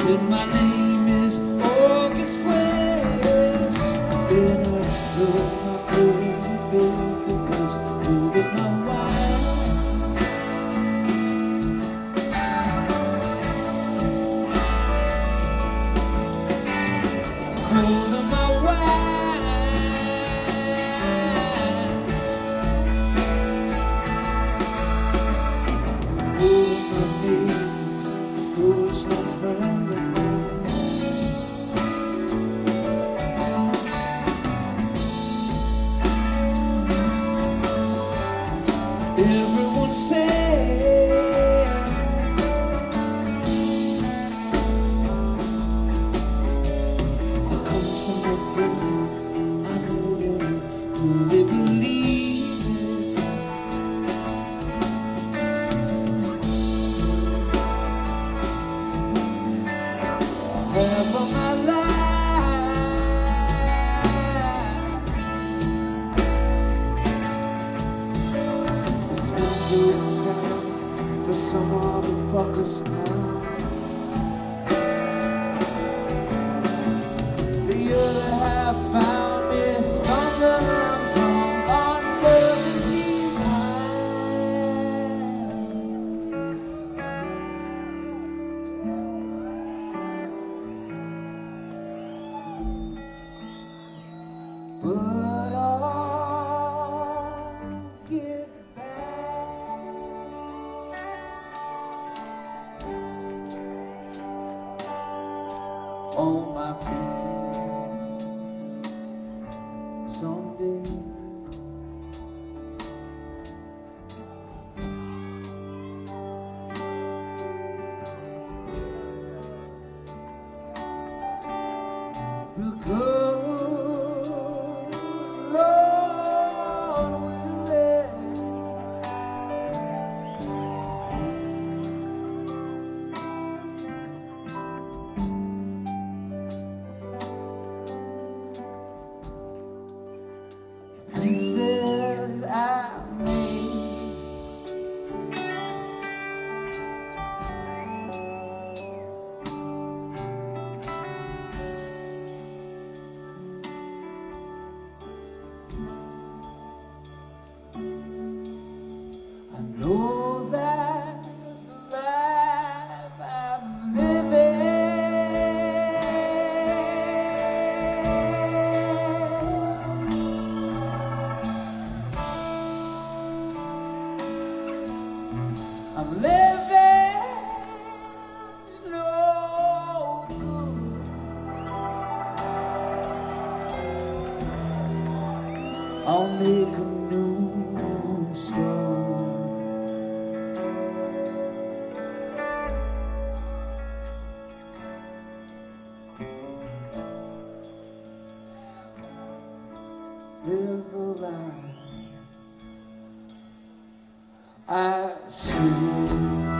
said my name is August West, and I love my baby because more than my wife. More than my wife. Oh, my baby, who's no friend of mine. Everyone said I come to my girl, I know they really believe it. Half of my life I spent over time for some motherfuckers now. The other half found me stumbled and drunk under the deep but I'll get back. On my feet someday. The good Lord will let he says I may. I know that the life I'm living's no good. I'll make a new start. Live a life I should.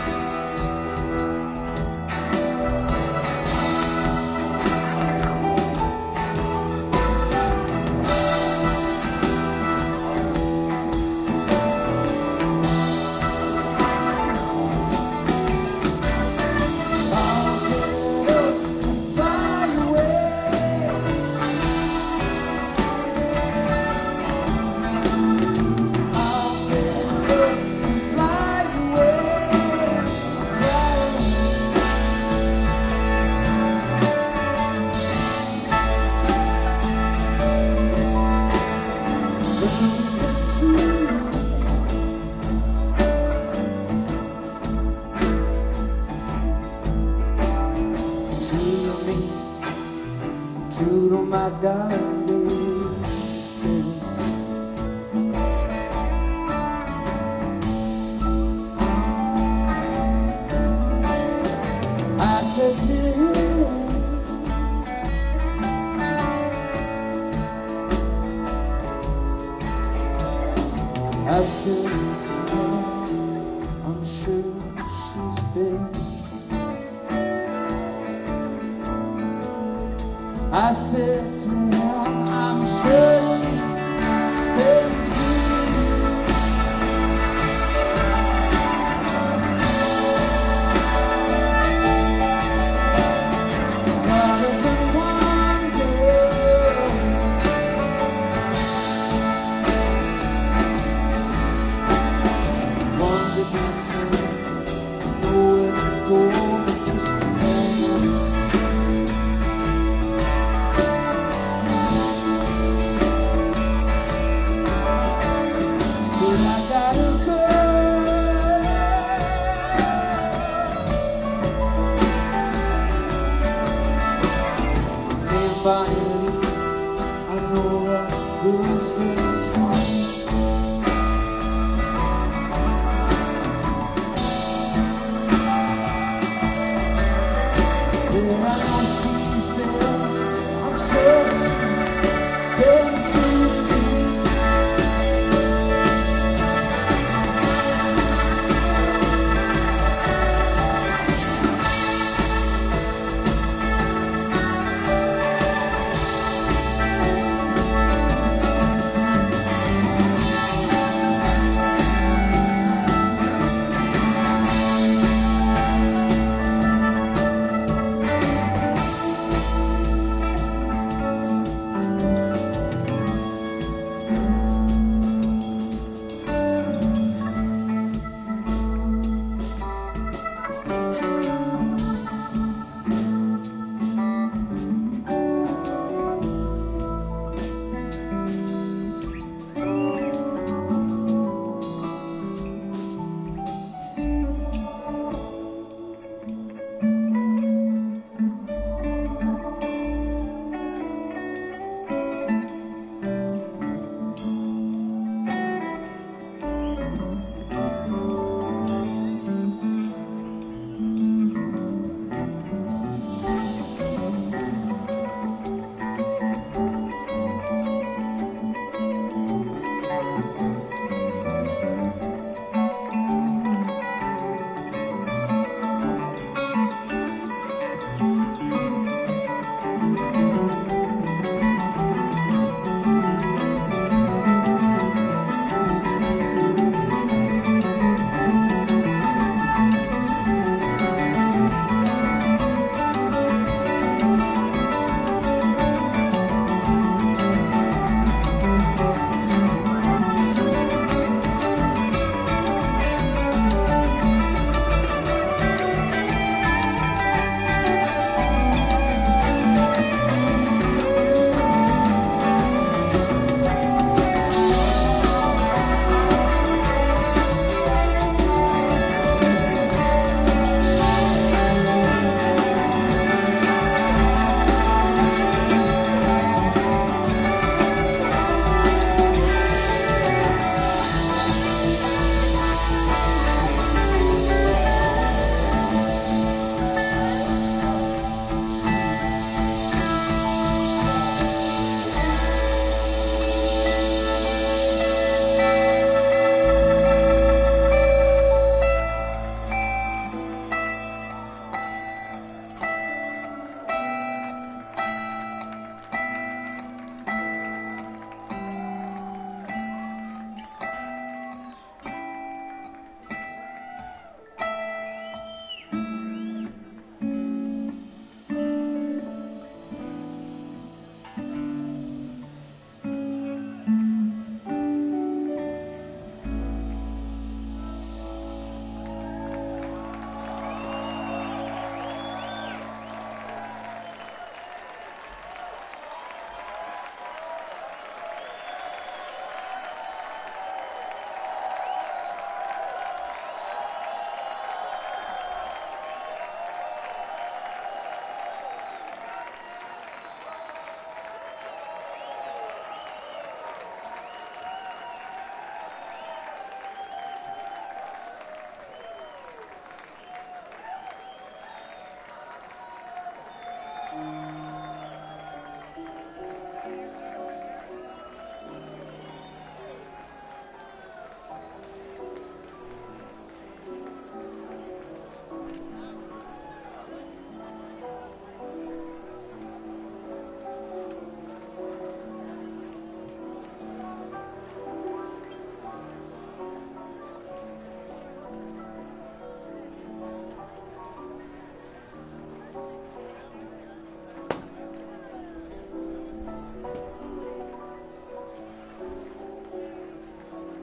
True to my darling sin. I said to him, I said to her, I'm sure she's been. I said to him, I'm sure she's been too. downtown.